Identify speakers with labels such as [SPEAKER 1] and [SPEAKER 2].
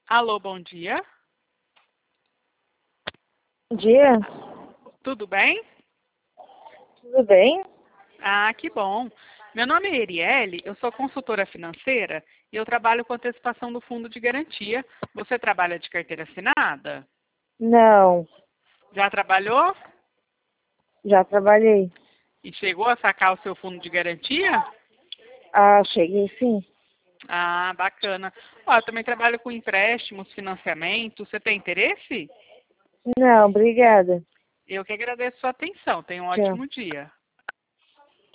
[SPEAKER 1] Alô, bom dia.
[SPEAKER 2] Bom dia,
[SPEAKER 1] Tudo bem?
[SPEAKER 2] tudo bem?
[SPEAKER 1] Ah, que bom. Meu nome é Erielle, eu sou consultora financeira e eu trabalho com antecipação do fundo de garantia. Você trabalha de carteira assinada?
[SPEAKER 2] Não,
[SPEAKER 1] Já trabalhou?
[SPEAKER 2] já trabalhei.
[SPEAKER 1] E chegou a sacar o seu fundo de garantia?
[SPEAKER 2] Ah, cheguei sim.
[SPEAKER 1] Ah, bacana. Ó, eu também trabalho com empréstimos, financiamento. Você tem interesse?
[SPEAKER 2] Não, obrigada.
[SPEAKER 1] Eu que agradeço a sua atenção. Tenha um
[SPEAKER 2] Tchau.
[SPEAKER 1] ótimo dia.